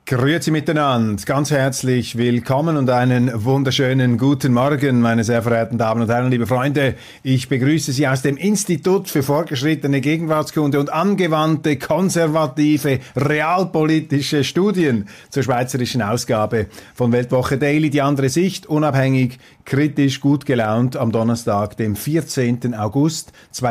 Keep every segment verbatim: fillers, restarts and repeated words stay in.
Grüezi miteinander, ganz herzlich willkommen und einen wunderschönen guten Morgen, meine sehr verehrten Damen und Herren, liebe Freunde. Ich begrüße Sie aus dem Institut für fortgeschrittene Gegenwartskunde und angewandte, konservative, realpolitische Studien zur schweizerischen Ausgabe von Weltwoche Daily. Die andere Sicht, unabhängig, kritisch, gut gelaunt am Donnerstag, dem vierzehnten August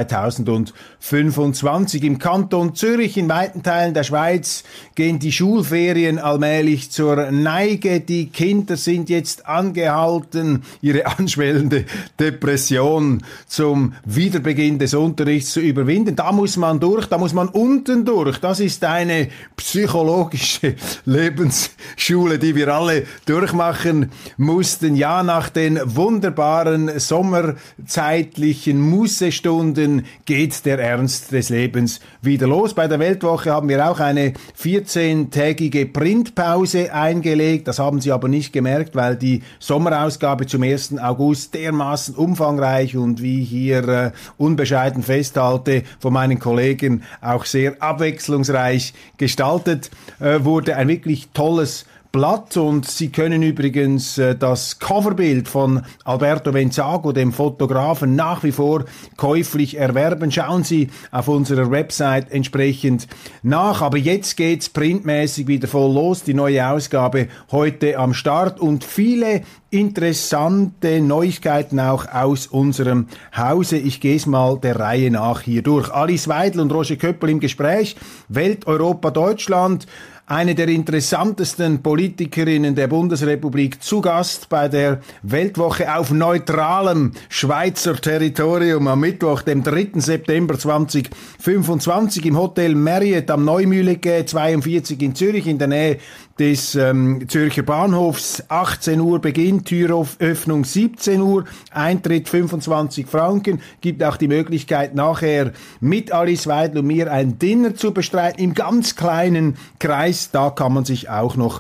zweitausendfünfundzwanzig. Im Kanton Zürich, in weiten Teilen der Schweiz, gehen die Schulferien allmählich zur Neige. Die Kinder sind jetzt angehalten, ihre anschwellende Depression zum Wiederbeginn des Unterrichts zu überwinden. Da muss man durch, da muss man unten durch. Das ist eine psychologische Lebensschule, die wir alle durchmachen mussten. Ja, nach den wunderbaren sommerzeitlichen Mußestunden geht der Ernst des Lebens wieder los. Bei der Weltwoche haben wir auch eine vierzehntägige Printpause eingelegt. Das haben Sie aber nicht gemerkt, weil die Sommerausgabe zum ersten August dermaßen umfangreich und, wie ich hier äh, unbescheiden festhalte, von meinen Kollegen auch sehr abwechslungsreich gestaltet äh, wurde. Ein wirklich tolles Blatt, und Sie können übrigens äh, das Coverbild von Alberto Venzago, dem Fotografen, nach wie vor käuflich erwerben. Schauen Sie auf unserer Website entsprechend nach. Aber jetzt geht's printmäßig wieder voll los. Die neue Ausgabe heute am Start und viele interessante Neuigkeiten auch aus unserem Hause. Ich gehe es mal der Reihe nach hier durch. Alice Weidel und Roger Köppel im Gespräch. Welt, Europa, Deutschland. Eine der interessantesten Politikerinnen der Bundesrepublik zu Gast bei der Weltwoche auf neutralem Schweizer Territorium am Mittwoch, dem dritten September zweitausendfünfundzwanzig im Hotel Marriott am Neumühlige zweiundvierzig in Zürich in der Nähe des ähm, Zürcher Bahnhofs. achtzehn Uhr Beginn, Türöffnung siebzehn Uhr, Eintritt fünfundzwanzig Franken. Gibt auch die Möglichkeit, nachher mit Alice Weidel und mir ein Dinner zu bestreiten im ganz kleinen Kreis. Da kann man sich auch noch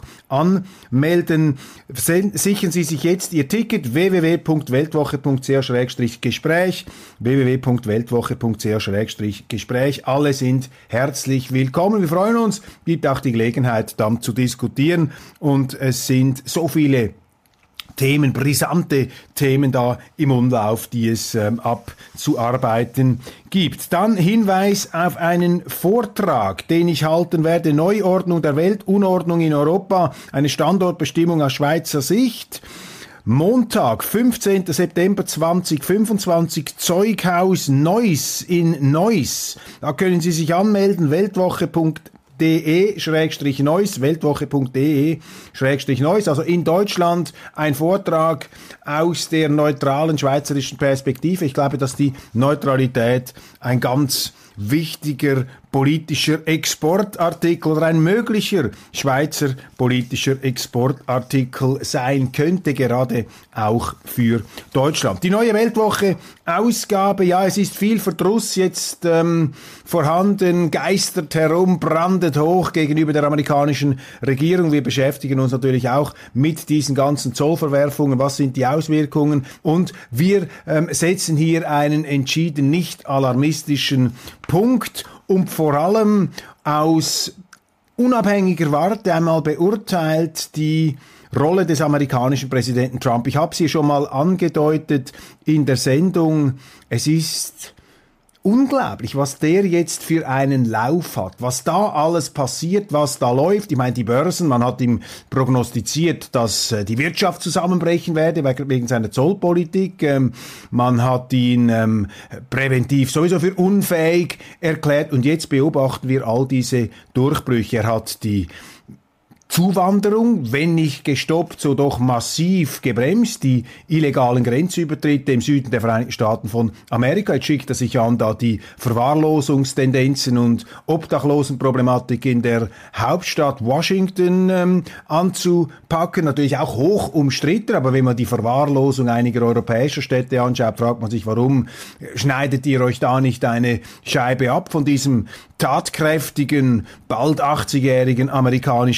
anmelden. Sichern Sie sich jetzt Ihr Ticket w w w punkt weltwoche punkt c h slash Gespräch w w w punkt weltwoche punkt c h slash Gespräch. Alle sind herzlich willkommen. Wir freuen uns. Gibt auch die Gelegenheit, dann zu diskutieren. Und es sind so viele Themen, brisante Themen da im Umlauf, die es ähm, abzuarbeiten gibt. Dann Hinweis auf einen Vortrag, den ich halten werde. Neuordnung der Welt, Unordnung in Europa, eine Standortbestimmung aus Schweizer Sicht. Montag, fünfzehnten September zweitausendfünfundzwanzig, Zeughaus Neuss in Neuss. Da können Sie sich anmelden, weltwoche punkt de Schrägstrich Neuss, weltwoche punkt de Schrägstrich Neuss, also in Deutschland ein Vortrag aus der neutralen schweizerischen Perspektive. Ich glaube, dass die Neutralität ein ganz wichtiger politischer Exportartikel oder ein möglicher Schweizer politischer Exportartikel sein könnte, gerade auch für Deutschland. Die neue Weltwoche-Ausgabe, ja, es ist viel Verdruss jetzt ähm, vorhanden, geistert herum, brandet hoch gegenüber der amerikanischen Regierung. Wir beschäftigen uns natürlich auch mit diesen ganzen Zollverwerfungen. Was sind die Auswirkungen? Und wir ähm, setzen hier einen entschieden nicht alarmistischen Punkt, und vor allem aus unabhängiger Warte einmal beurteilt die Rolle des amerikanischen Präsidenten Trump. Ich habe sie schon mal angedeutet in der Sendung. Es ist unglaublich, was der jetzt für einen Lauf hat, was da alles passiert, was da läuft. Ich meine, die Börsen, man hat ihm prognostiziert, dass äh, die Wirtschaft zusammenbrechen werde wegen seiner Zollpolitik. Ähm, man hat ihn ähm, präventiv sowieso für unfähig erklärt und jetzt beobachten wir all diese Durchbrüche. Er hat die Zuwanderung, wenn nicht gestoppt, so doch massiv gebremst. Die illegalen Grenzübertritte im Süden der Vereinigten Staaten von Amerika. Jetzt schickt er sich an, da die Verwahrlosungstendenzen und Obdachlosenproblematik in der Hauptstadt Washington ähm, anzupacken. Natürlich auch hoch umstritten, aber wenn man die Verwahrlosung einiger europäischer Städte anschaut, fragt man sich, warum schneidet ihr euch da nicht eine Scheibe ab von diesem tatkräftigen, bald achtzigjährigen amerikanischen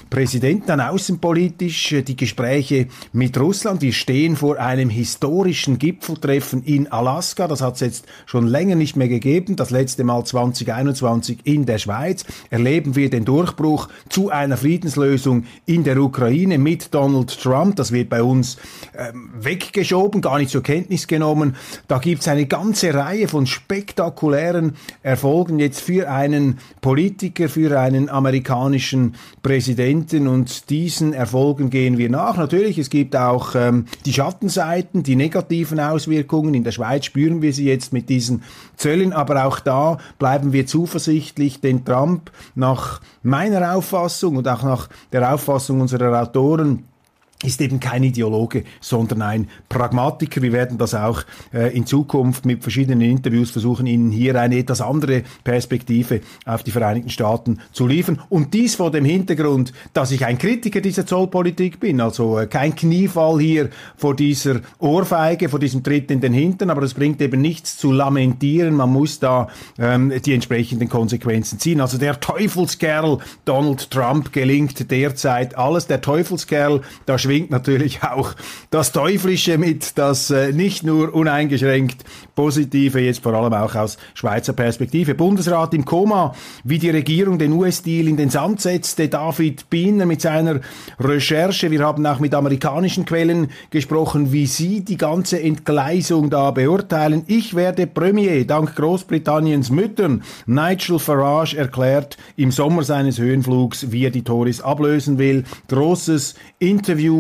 Präsidenten, dann außenpolitisch die Gespräche mit Russland. Wir stehen vor einem historischen Gipfeltreffen in Alaska. Das hat es jetzt schon länger nicht mehr gegeben. Das letzte Mal zwanzig einundzwanzig in der Schweiz. Erleben wir den Durchbruch zu einer Friedenslösung in der Ukraine mit Donald Trump. Das wird bei uns ähm, weggeschoben, gar nicht zur Kenntnis genommen. Da gibt es eine ganze Reihe von spektakulären Erfolgen jetzt für einen Politiker, für einen amerikanischen Präsidenten, und diesen Erfolgen gehen wir nach. Natürlich, es gibt auch ähm, die Schattenseiten, die negativen Auswirkungen. In der Schweiz spüren wir sie jetzt mit diesen Zöllen, aber auch da bleiben wir zuversichtlich, denn Trump nach meiner Auffassung und auch nach der Auffassung unserer Autoren ist eben kein Ideologe, sondern ein Pragmatiker. Wir werden das auch äh, in Zukunft mit verschiedenen Interviews versuchen, Ihnen hier eine etwas andere Perspektive auf die Vereinigten Staaten zu liefern. Und dies vor dem Hintergrund, dass ich ein Kritiker dieser Zollpolitik bin. Also äh, kein Kniefall hier vor dieser Ohrfeige, vor diesem Tritt in den Hintern, aber es bringt eben nichts zu lamentieren. Man muss da ähm, die entsprechenden Konsequenzen ziehen. Also der Teufelskerl Donald Trump gelingt derzeit alles. Der Teufelskerl, da schwingt natürlich auch das Teuflische mit, das äh, nicht nur uneingeschränkt Positive, jetzt vor allem auch aus Schweizer Perspektive. Bundesrat im Koma, wie die Regierung den U S-Deal in den Sand setzte, David Biener mit seiner Recherche. Wir haben auch mit amerikanischen Quellen gesprochen, wie sie die ganze Entgleisung da beurteilen. Ich werde Premier, dank Großbritanniens Müttern. Nigel Farage erklärt im Sommer seines Höhenflugs, wie er die Tories ablösen will. Großes Interview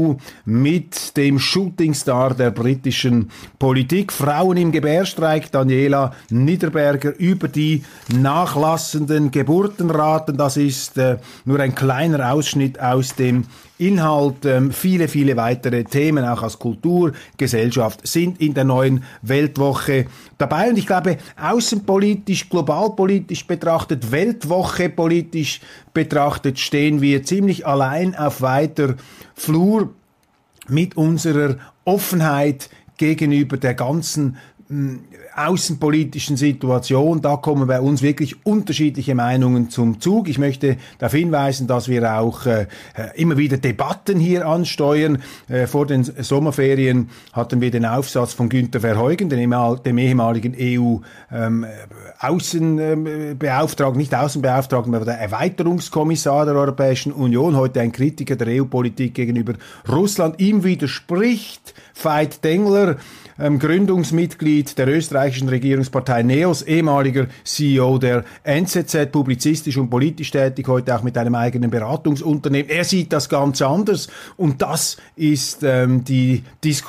mit dem Shootingstar der britischen Politik. Frauen im Gebärstreik, Daniela Niederberger, über die nachlassenden Geburtenraten. Das ist äh, nur ein kleiner Ausschnitt aus dem Inhalt. Ähm, viele, viele weitere Themen, auch aus Kultur, Gesellschaft, sind in der neuen Weltwoche dabei. Und ich glaube, außenpolitisch, globalpolitisch betrachtet, Weltwoche politisch betrachtet, stehen wir ziemlich allein auf weiter Flur mit unserer Offenheit gegenüber der ganzen mh, außenpolitischen Situation. Da kommen bei uns wirklich unterschiedliche Meinungen zum Zug. Ich möchte darauf hinweisen, dass wir auch äh, immer wieder Debatten hier ansteuern. Äh, vor den Sommerferien hatten wir den Aufsatz von Günther Verheugen, dem, dem ehemaligen E U ähm, Außenbeauftragten, nicht Außenbeauftragten, aber der Erweiterungskommissar der Europäischen Union, heute ein Kritiker der E U-Politik gegenüber Russland. Ihm widerspricht Veit Dengler, ähm, Gründungsmitglied der österreichischen Regierungspartei NEOS, ehemaliger C E O der N Z Z, publizistisch und politisch tätig, heute auch mit einem eigenen Beratungsunternehmen. Er sieht das ganz anders, und das ist ähm, die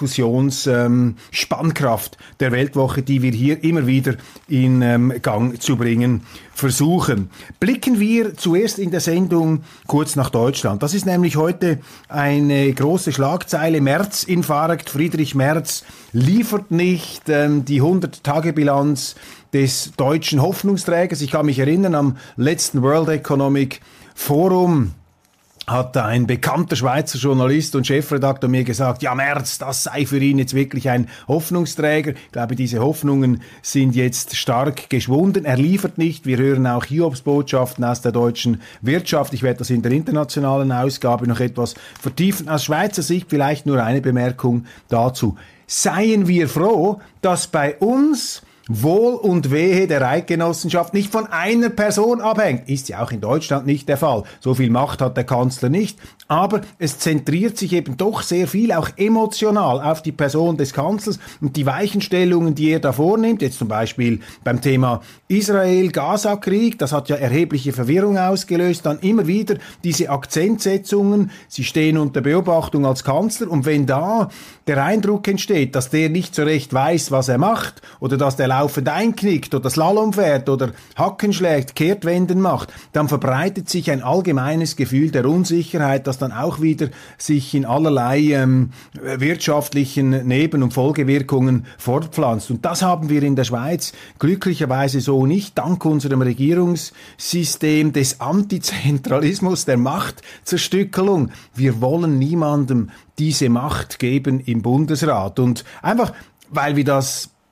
Diskussionsspannkraft ähm, der Weltwoche, die wir hier immer wieder in ähm, Gang zu bringen versuchen. Blicken wir zuerst in der Sendung kurz nach Deutschland. Das ist nämlich heute eine große Schlagzeile. Merz-Infarkt. Friedrich Merz liefert nicht ähm, die hundert-Tage-Bilanz des deutschen Hoffnungsträgers. Ich kann mich erinnern, am letzten World Economic Forum hat ein bekannter Schweizer Journalist und Chefredakteur mir gesagt, ja, Merz, das sei für ihn jetzt wirklich ein Hoffnungsträger. Ich glaube, diese Hoffnungen sind jetzt stark geschwunden. Er liefert nicht. Wir hören auch Hiobsbotschaften aus der deutschen Wirtschaft. Ich werde das in der internationalen Ausgabe noch etwas vertiefen. Aus Schweizer Sicht vielleicht nur eine Bemerkung dazu. Seien wir froh, dass bei uns Wohl und Wehe der Eidgenossenschaft nicht von einer Person abhängt. Ist ja auch in Deutschland nicht der Fall. So viel Macht hat der Kanzler nicht. Aber es zentriert sich eben doch sehr viel, auch emotional, auf die Person des Kanzlers und die Weichenstellungen, die er da vornimmt. Jetzt zum Beispiel beim Thema Israel-Gaza-Krieg. Das hat ja erhebliche Verwirrung ausgelöst. Dann immer wieder diese Akzentsetzungen. Sie stehen unter Beobachtung als Kanzler. Und wenn da der Eindruck entsteht, dass der nicht so recht weiß, was er macht, oder dass der laufend einknickt oder Slalom fährt oder Hacken schlägt, Kehrtwenden macht, dann verbreitet sich ein allgemeines Gefühl der Unsicherheit, das dann auch wieder sich in allerlei ähm, wirtschaftlichen Neben- und Folgewirkungen fortpflanzt. Und das haben wir in der Schweiz glücklicherweise so nicht, dank unserem Regierungssystem des Antizentralismus, der Machtzerstückelung. Wir wollen niemandem diese Macht geben im Bundesrat. Und einfach, weil wir das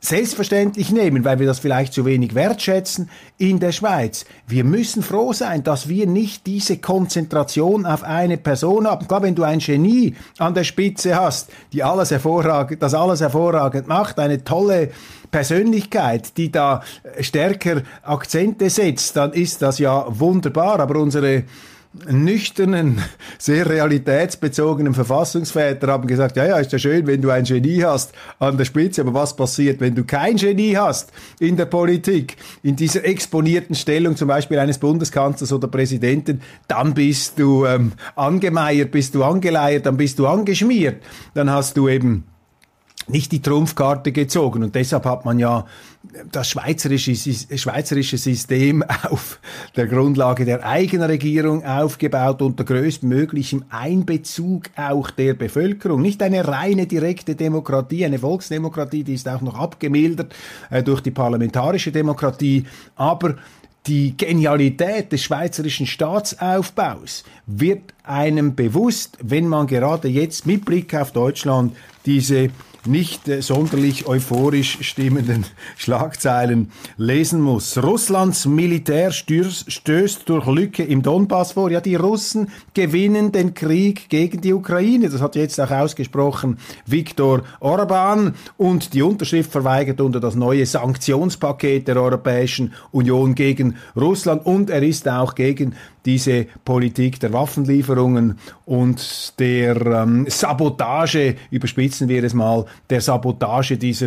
selbstverständlich nehmen, weil wir das vielleicht zu wenig wertschätzen in der Schweiz. Wir müssen froh sein, dass wir nicht diese Konzentration auf eine Person haben. Klar, wenn du ein Genie an der Spitze hast, die alles hervorragend, das alles hervorragend macht, eine tolle Persönlichkeit, die da stärker Akzente setzt, dann ist das ja wunderbar. Aber unsere nüchternen, sehr realitätsbezogenen Verfassungsväter haben gesagt, ja, ja, ist ja schön, wenn du ein Genie hast an der Spitze, aber was passiert, wenn du kein Genie hast in der Politik, in dieser exponierten Stellung, zum Beispiel eines Bundeskanzlers oder Präsidenten, dann bist du ähm, angemeiert, bist du angeleiert, dann bist du angeschmiert, dann hast du eben nicht die Trumpfkarte gezogen und deshalb hat man ja das schweizerische, schweizerische System auf der Grundlage der eigenen Regierung aufgebaut, unter größtmöglichem Einbezug auch der Bevölkerung. Nicht eine reine direkte Demokratie, eine Volksdemokratie, die ist auch noch abgemildert äh, durch die parlamentarische Demokratie, aber die Genialität des schweizerischen Staatsaufbaus wird einem bewusst, wenn man gerade jetzt mit Blick auf Deutschland diese nicht äh, sonderlich euphorisch stimmenden Schlagzeilen lesen muss. Russlands Militär stößt, stößt durch Lücke im Donbass vor. Ja, die Russen gewinnen den Krieg gegen die Ukraine. Das hat jetzt auch ausgesprochen Viktor Orban und die Unterschrift verweigert unter das neue Sanktionspaket der Europäischen Union gegen Russland und er ist auch gegen diese Politik der Waffenlieferungen und der ähm, Sabotage, überspitzen wir es mal, der Sabotage dieser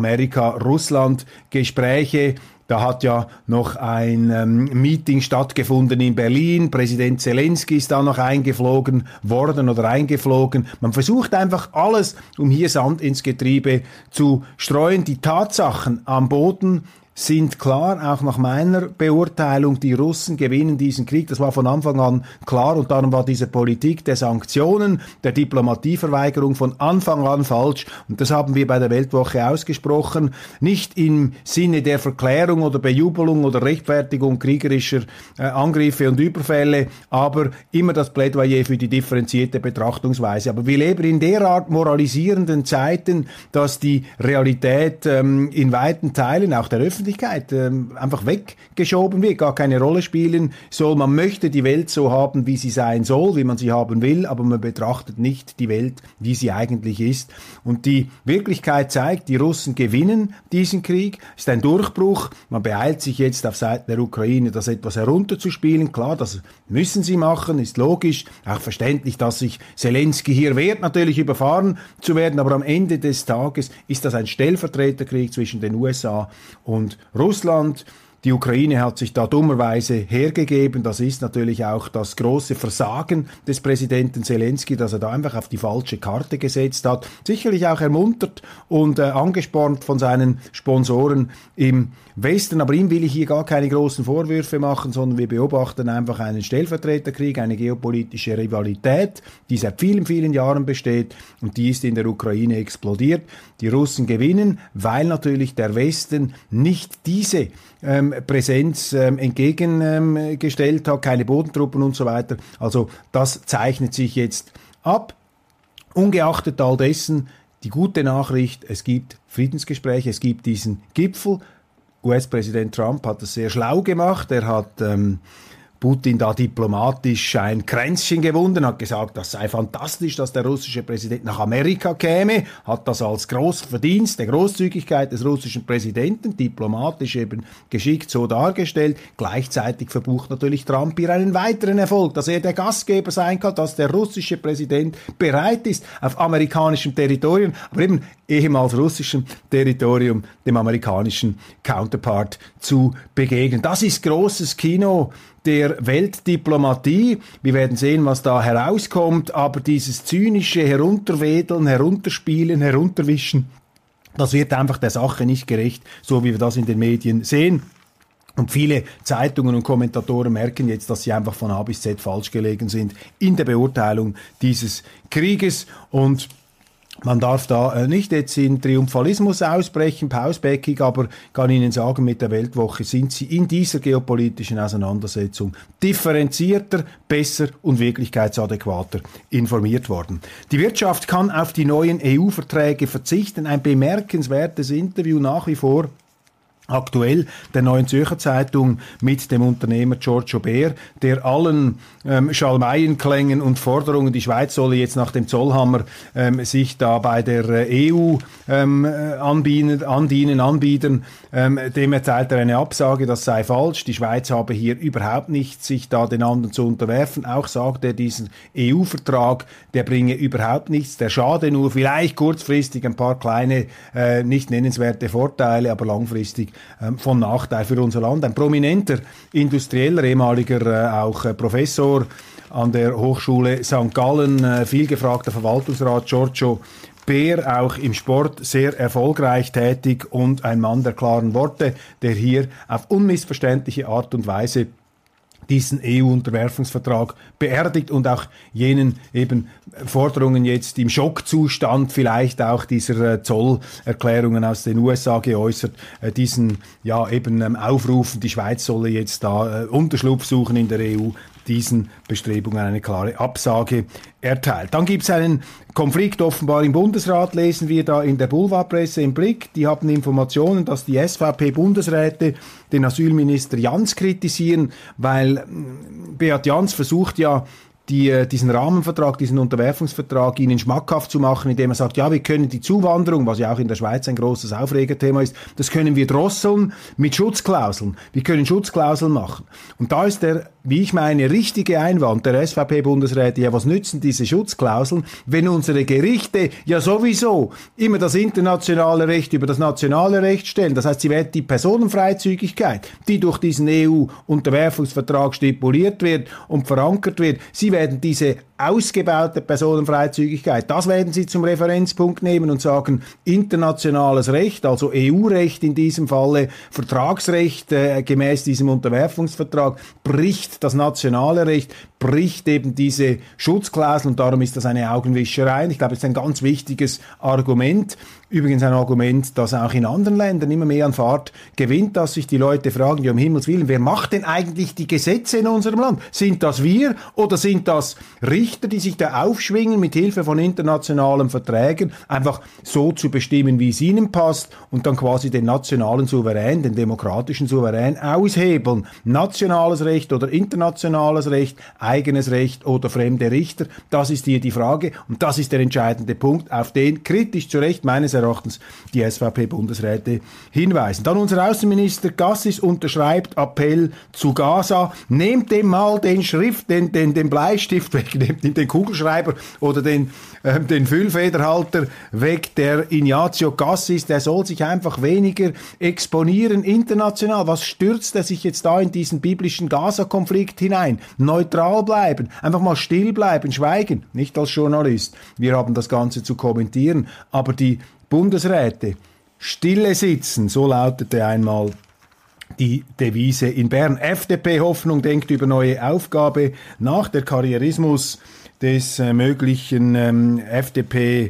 Amerika-Russland-Gespräche. Da hat ja noch ein ähm, Meeting stattgefunden in Berlin. Präsident Zelensky ist da noch eingeflogen worden oder eingeflogen. Man versucht einfach alles, um hier Sand ins Getriebe zu streuen. Die Tatsachen am Boden sind klar, auch nach meiner Beurteilung, die Russen gewinnen diesen Krieg. Das war von Anfang an klar und darum war diese Politik der Sanktionen, der Diplomatieverweigerung von Anfang an falsch und das haben wir bei der Weltwoche ausgesprochen. Nicht im Sinne der Verklärung oder Bejubelung oder Rechtfertigung kriegerischer äh, Angriffe und Überfälle, aber immer das Plädoyer für die differenzierte Betrachtungsweise. Aber wir leben in derart moralisierenden Zeiten, dass die Realität ähm, in weiten Teilen, auch der Öffentlichkeit, Ähm, einfach weggeschoben wird, gar keine Rolle spielen soll. Man möchte die Welt so haben, wie sie sein soll, wie man sie haben will, aber man betrachtet nicht die Welt, wie sie eigentlich ist. Und die Wirklichkeit zeigt, die Russen gewinnen diesen Krieg. Es ist ein Durchbruch. Man beeilt sich jetzt auf Seiten der Ukraine, das etwas herunterzuspielen. Klar, das müssen sie machen, ist logisch. Auch verständlich, dass sich Zelensky hier wehrt, natürlich überfahren zu werden. Aber am Ende des Tages ist das ein Stellvertreterkrieg zwischen den U S A und Russland. Die Ukraine hat sich da dummerweise hergegeben. Das ist natürlich auch das große Versagen des Präsidenten Zelensky, dass er da einfach auf die falsche Karte gesetzt hat. Sicherlich auch ermuntert und äh, angespornt von seinen Sponsoren im Westen. Aber ihm will ich hier gar keine großen Vorwürfe machen, sondern wir beobachten einfach einen Stellvertreterkrieg, eine geopolitische Rivalität, die seit vielen, vielen Jahren besteht und die ist in der Ukraine explodiert. Die Russen gewinnen, weil natürlich der Westen nicht diese ähm, Präsenz ähm, entgegengestellt ähm, hat, keine Bodentruppen und so weiter. Also das zeichnet sich jetzt ab. Ungeachtet all dessen, die gute Nachricht, es gibt Friedensgespräche, es gibt diesen Gipfel. U S-Präsident Trump hat es sehr schlau gemacht. Er hat ähm, Putin da diplomatisch ein Kränzchen gewunden, hat gesagt, das sei fantastisch, dass der russische Präsident nach Amerika käme, hat das als großen Verdienst der Großzügigkeit des russischen Präsidenten diplomatisch eben geschickt so dargestellt. Gleichzeitig verbucht natürlich Trump hier einen weiteren Erfolg, dass er der Gastgeber sein kann, dass der russische Präsident bereit ist, auf amerikanischem Territorium, aber eben ehemals russischem Territorium, dem amerikanischen Counterpart zu begegnen. Das ist großes Kino der Weltdiplomatie. Wir werden sehen, was da herauskommt, aber dieses zynische Herunterwedeln, Herunterspielen, Herunterwischen, das wird einfach der Sache nicht gerecht, so wie wir das in den Medien sehen. Und viele Zeitungen und Kommentatoren merken jetzt, dass sie einfach von A bis Z falsch gelegen sind in der Beurteilung dieses Krieges und Man darf da äh, nicht jetzt in Triumphalismus ausbrechen, pausbäckig, aber kann Ihnen sagen, mit der Weltwoche sind Sie in dieser geopolitischen Auseinandersetzung differenzierter, besser und wirklichkeitsadäquater informiert worden. Die Wirtschaft kann auf die neuen E U-Verträge verzichten. Ein bemerkenswertes Interview nach wie vor. Aktuell der Neuen Zürcher Zeitung mit dem Unternehmer Giorgio Behr, der allen ähm, Schalmeienklängen und Forderungen, die Schweiz solle jetzt nach dem Zollhammer ähm, sich da bei der äh, E U ähm, anbieten, andienen, anbieten, ähm, dem erteilt er eine Absage, das sei falsch. Die Schweiz habe hier überhaupt nicht sich da den anderen zu unterwerfen. Auch sagt er, diesen E U-Vertrag, der bringe überhaupt nichts, der schade nur vielleicht kurzfristig ein paar kleine, äh, nicht nennenswerte Vorteile, aber langfristig von Nachteil für unser Land. Ein prominenter Industrieller, ehemaliger äh, auch äh, Professor an der Hochschule Sankt Gallen, äh, vielgefragter Verwaltungsrat Giorgio Behr, auch im Sport sehr erfolgreich tätig und ein Mann der klaren Worte, der hier auf unmissverständliche Art und Weise diesen E U-Unterwerfungsvertrag beerdigt und auch jenen eben Forderungen jetzt im Schockzustand vielleicht auch dieser äh, Zollerklärungen aus den U S A geäußert, äh, diesen ja eben ähm, Aufrufen, die Schweiz solle jetzt da äh, Unterschlupf suchen in der E U, diesen Bestrebungen eine klare Absage erteilt. Dann gibt es einen Konflikt offenbar im Bundesrat, lesen wir da in der Boulevardpresse im Blick. Die haben Informationen, dass die S V P-Bundesräte den Asylminister Jans kritisieren, weil Beat Jans versucht ja, die, diesen Rahmenvertrag, diesen Unterwerfungsvertrag ihnen schmackhaft zu machen, indem er sagt, ja, wir können die Zuwanderung, was ja auch in der Schweiz ein großes Aufregerthema ist, das können wir drosseln mit Schutzklauseln. Wir können Schutzklauseln machen. Und da ist der, wie ich meine, richtige Einwand der S V P-Bundesräte, ja, was nützen diese Schutzklauseln, wenn unsere Gerichte ja sowieso immer das internationale Recht über das nationale Recht stellen. Das heißt, sie werden die Personenfreizügigkeit, die durch diesen E U-Unterwerfungsvertrag stipuliert wird und verankert wird, sie werden diese ausgebaute Personenfreizügigkeit, das werden Sie zum Referenzpunkt nehmen und sagen, internationales Recht, also E U-Recht in diesem Falle, Vertragsrecht äh, gemäß diesem Unterwerfungsvertrag, bricht das nationale Recht, bricht eben diese Schutzklausel und darum ist das eine Augenwischerei. Ich glaube, das ist ein ganz wichtiges Argument. Übrigens ein Argument, das auch in anderen Ländern immer mehr an Fahrt gewinnt, dass sich die Leute fragen, ja, um Himmels Willen, wer macht denn eigentlich die Gesetze in unserem Land? Sind das wir oder sind das Richter, die sich da aufschwingen, mit Hilfe von internationalen Verträgen einfach so zu bestimmen, wie es ihnen passt und dann quasi den nationalen Souverän, den demokratischen Souverän aushebeln? Nationales Recht oder internationales Recht, eigenes Recht oder fremde Richter, das ist hier die Frage und das ist der entscheidende Punkt, auf den kritisch zu Recht meines Erachtens die S V P-Bundesräte hinweisen. Dann unser Außenminister Gassis unterschreibt Appell zu Gaza, nehmt dem mal den Schrift, den, den, den Bleistift weg, nehmt ihm den Kugelschreiber oder den, äh, den Füllfederhalter weg, der Ignazio Gassis, der soll sich einfach weniger exponieren international. Was stürzt er sich jetzt da in diesen biblischen Gaza-Konflikt hinein? Neutral bleiben, einfach mal still bleiben, schweigen, nicht als Journalist. Wir haben das Ganze zu kommentieren, aber die Bundesräte stille sitzen, so lautete einmal die Devise in Bern. F D P-Hoffnung denkt über neue Aufgabe nach, der Karrierismus des äh, möglichen ähm, F D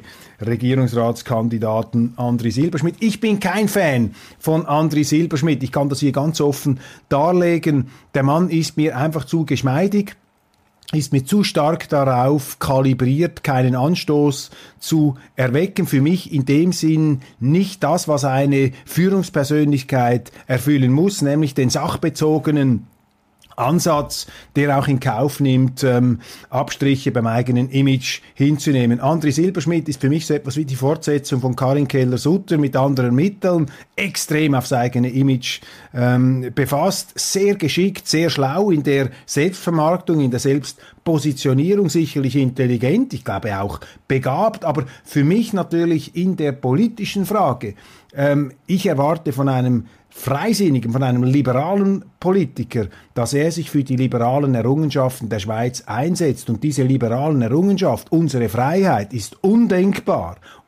P-Regierungsratskandidaten Andri Silberschmidt. Ich bin kein Fan von Andri Silberschmidt. Ich kann das hier ganz offen darlegen. Der Mann ist mir einfach zu geschmeidig, ist mir zu stark darauf kalibriert, keinen Anstoß zu erwecken. Für mich in dem Sinn nicht das, was eine Führungspersönlichkeit erfüllen muss, nämlich den sachbezogenen Ansatz, der auch in Kauf nimmt, ähm, Abstriche beim eigenen Image hinzunehmen. Andri Silberschmidt ist für mich so etwas wie die Fortsetzung von Karin Keller-Sutter mit anderen Mitteln, extrem aufs eigene Image ähm, befasst, sehr geschickt, sehr schlau in der Selbstvermarktung, in der Selbstpositionierung, sicherlich intelligent, ich glaube auch begabt, aber für mich natürlich in der politischen Frage. Ähm, ich erwarte von einem Freisinnigen, von einem liberalen Politiker, dass er sich für die liberalen Errungenschaften der Schweiz einsetzt. Und diese liberalen Errungenschaft, unsere Freiheit, ist undenkbar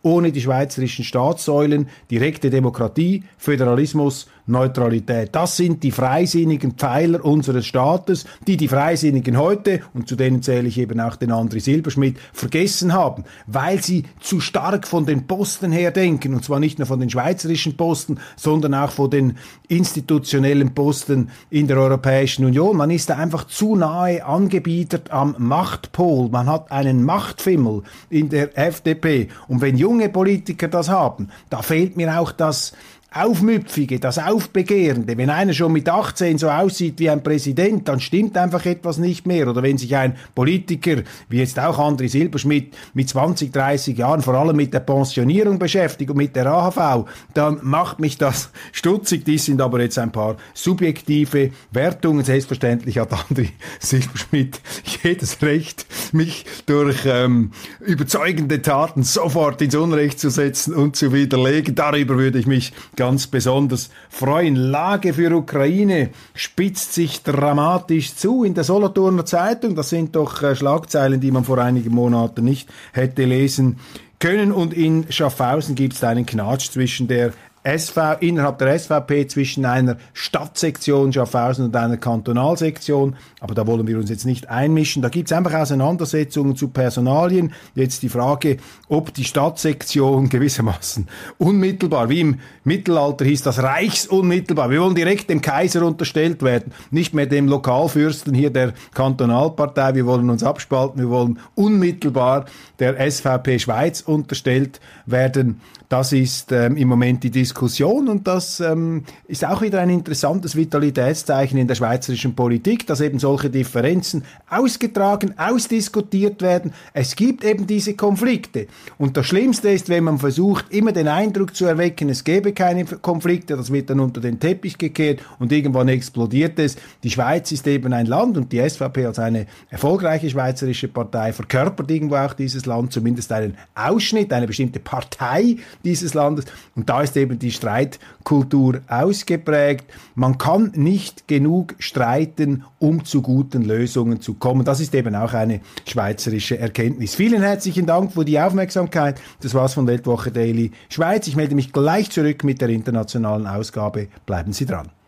ohne die schweizerischen Staatssäulen, direkte Demokratie, Föderalismus, Neutralität. Das sind die freisinnigen Pfeiler unseres Staates, die die Freisinnigen heute, und zu denen zähle ich eben auch den André Silberschmidt, vergessen haben, weil sie zu stark von den Posten her denken, und zwar nicht nur von den schweizerischen Posten, sondern auch von den institutionellen Posten in der Europäischen Union. Man ist da einfach zu nahe angebiedert am Machtpol. Man hat einen Machtfimmel in der F D P. Und wenn junge Politiker das haben, da fehlt mir auch das Aufmüpfige, das Aufbegehrende. Wenn einer schon mit achtzehn so aussieht wie ein Präsident, dann stimmt einfach etwas nicht mehr. Oder wenn sich ein Politiker, wie jetzt auch André Silberschmidt, mit zwanzig, dreißig Jahren vor allem mit der Pensionierung beschäftigt und mit der A H V, dann macht mich das stutzig. Dies sind aber jetzt ein paar subjektive Wertungen. Selbstverständlich hat André Silberschmidt jedes Recht, mich durch ähm, überzeugende Taten sofort ins Unrecht zu setzen und zu widerlegen. Darüber würde ich mich ganz besonders freuen. Lage für Ukraine spitzt sich dramatisch zu. In der Solothurner Zeitung, das sind doch äh, Schlagzeilen, die man vor einigen Monaten nicht hätte lesen können. Und in Schaffhausen gibt es einen Knatsch zwischen der S V, innerhalb der S V P, zwischen einer Stadtsektion Schaffhausen und einer Kantonalsektion. Aber da wollen wir uns jetzt nicht einmischen. Da gibt es einfach Auseinandersetzungen zu Personalien. Jetzt die Frage, ob die Stadtsektion gewissermaßen unmittelbar, wie im Mittelalter hieß das Reichsunmittelbar. Wir wollen direkt dem Kaiser unterstellt werden, nicht mehr dem Lokalfürsten hier der Kantonalpartei. Wir wollen uns abspalten, wir wollen unmittelbar der S V P Schweiz unterstellt werden. Das ist ähm, im Moment die Diskussion, und das ähm, ist auch wieder ein interessantes Vitalitätszeichen in der schweizerischen Politik, dass eben solche Differenzen ausgetragen, ausdiskutiert werden. Es gibt eben diese Konflikte. Und das Schlimmste ist, wenn man versucht, immer den Eindruck zu erwecken, es gäbe keine Konflikte, das wird dann unter den Teppich gekehrt und irgendwann explodiert es. Die Schweiz ist eben ein Land, und die S V P als eine erfolgreiche schweizerische Partei verkörpert irgendwo auch dieses Land, zumindest einen Ausschnitt, eine bestimmte Partei dieses Landes. Und da ist eben die Streitkultur ausgeprägt. Man kann nicht genug streiten, um zu guten Lösungen zu kommen. Das ist eben auch eine schweizerische Erkenntnis. Vielen herzlichen Dank für die Aufmerksamkeit. Das war's von Weltwoche Daily Schweiz. Ich melde mich gleich zurück mit der internationalen Ausgabe. Bleiben Sie dran.